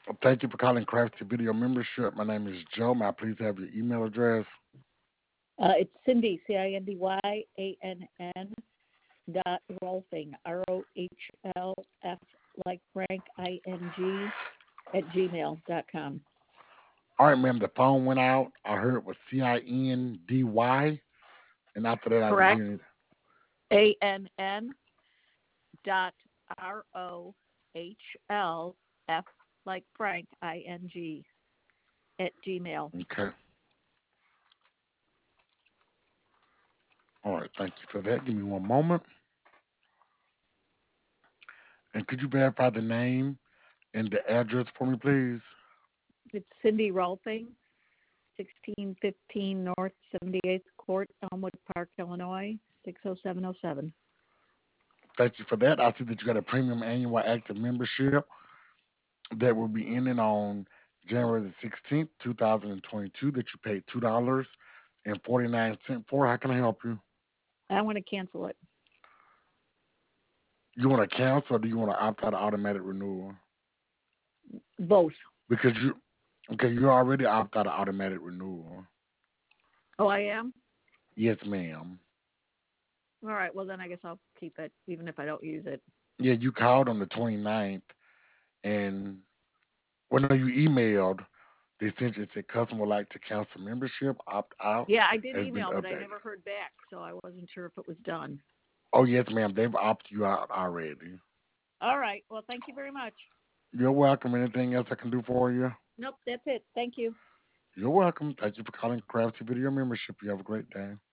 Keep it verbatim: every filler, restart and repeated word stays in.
Thank you for calling Crafty Video Membership. My name is Joe. May I please have your email address? Uh, it's Cindy, C I N D Y A N N dot Rolfing, R O H L F like Frank, I N G, at gmail dot com. All right, ma'am. The phone went out. I heard it was C I N D Y, and after that, I didn't Correct. hear it. A N N dot R O H L F like Frank, I N G, at Gmail. Okay. All right. Thank you for that. Give me one moment. And could you verify the name and the address for me, please? It's Cindy Rolfing, sixteen fifteen North seventy-eighth Court, Elmwood Park, Illinois, six oh seven oh seven. Thank you for that. I see that you got a premium annual active membership that will be ending on January the sixteenth, two thousand twenty-two, that you paid two dollars and forty-nine cents for. How can I help you? I want to cancel it. You want to cancel or do you want to opt out of automatic renewal? Both. Because you, okay, you already opt out of automatic renewal. Oh, I am? Yes, ma'am. All right. Well, then I guess I'll keep it, even if I don't use it. Yeah, you called on the twenty-ninth and, well, no, you emailed. They sent you, it said customer would like to cancel membership, opt out, Yeah, I did has been email, but I updated. never heard back, so I wasn't sure if it was done. Oh, yes, ma'am. They've opted you out already. All right. Well, thank you very much. You're welcome. Anything else I can do for you? Nope, that's it. Thank you. You're welcome. Thank you for calling Crafty Video Membership. You have a great day.